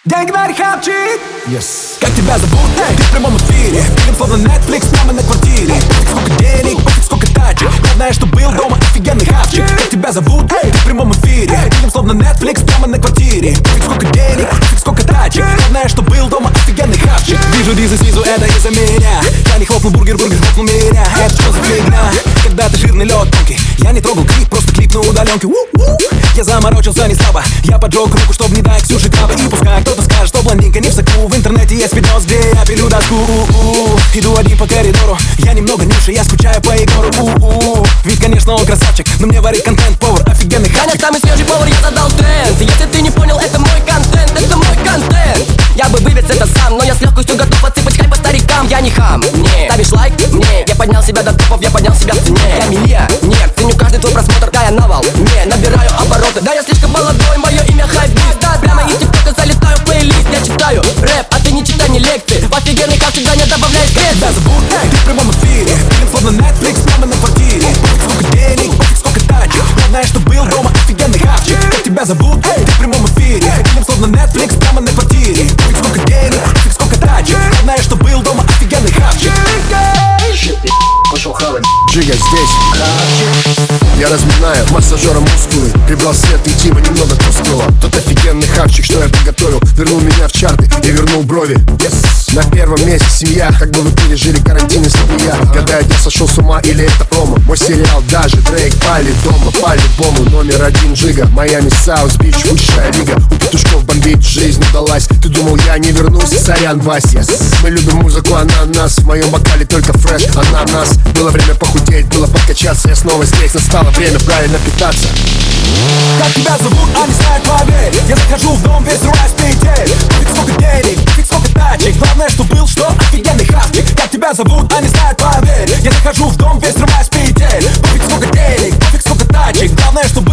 Гэнгнарь хапчик. Yes. Как тебя зовут? Ты в прямом эфире. Фильм словно Netflix прямо на квартире. Пофиг сколько денег, пофиг сколько тачек. Главное, что был дома офигенный хапчик. Как тебя зовут? Ты в прямом эфире. Фильм словно Netflix прямо на квартире. Пофиг сколько денег, пофиг сколько тачек. Главное, что был дома офигенный хапчик. Вижу дизы снизу, это из-за меня. Я не хлопнул бургер хлопнул меня. Это что за фигня? Когда ты жирный лед тонкий. Я не трогал клип, просто клип на удаленке. Я заморочился не слабо. Я поджег руку, чтобы не дать Ксюше кавы. И пускай кто-то скажет, что блондинка не в соку. В интернете есть видос, где я пилю доску. Иду один по коридору. Я немного ниже, я скучаю по Егору. Ведь, конечно, он красавчик, но мне варит контент повар, офигенный хапчик. Таня, самый свежий повар, я задал тренд. Если ты не понял, это мой контент, это мой контент. Я бы вывез это сам, но я с легкостью готов отсыпать хайп по старикам. Я не хам, не ставишь лайк, мне. Я поднял себя до топов, я поднял себя в цене. Я миллион, нет, ценю каждый твой просмотр. Да, я навал, не набираю обороты. Да, я слишком молодой, мое имя хайп-бист. Да, прямо из тиктока залетаю в плейлист. Я читаю рэп, а ты не читай не лекции. В офигенный хапчик, да, не добавляй скрепы. Тебя зовут, ты в прямом эфире. Фильм словно Netflix прямо на квартире. Пофиг сколько денег, пофиг сколько тачек. Главное, что был дома офигенный хапчик. Как тебя зовут, ты в прямом эфире. Фильм словно Netflix прямо на квартире. Пофиг сколько денег, пофиг сколько тачек. Главное, что был дома офигенный хапчик. Пошел хавать. Джига здесь. Я разминаю массажером мускулы. Прибрал свет и Тима немного тусклого. Тот офигенный хапчик, что я приготовил, вернул меня в чарты и вернул брови. Yes. На первом месте семья. Как бы вы пережили карантин, если бы я. Когда я сошел с ума или это промо. Мой сериал даже Дрейк пали дома. По-любому номер один Джига. Майами, Саус Бич, высшая лига. У петушков бомбить жизнь удалась. Ты думал я не вернусь? Сорян, Вась. Yes. Мы любим музыку, она нас. В моем бокале только фреш, ананас. Было время похудеть, было подкачаться. Я снова здесь, настало время правильно питаться. Как тебя зовут, а не знаю, поверь. Я захожу в дом, весь рваюсь петель. Пофиг сколько денег, пофиг сколько тачек. Главное, что был, что офигенный хапчик. Как тебя зовут, а не знаю, поверь. Я захожу в дом, весь рваюсь петель. Пофиг сколько денег, пофиг сколько тачек. Главное, что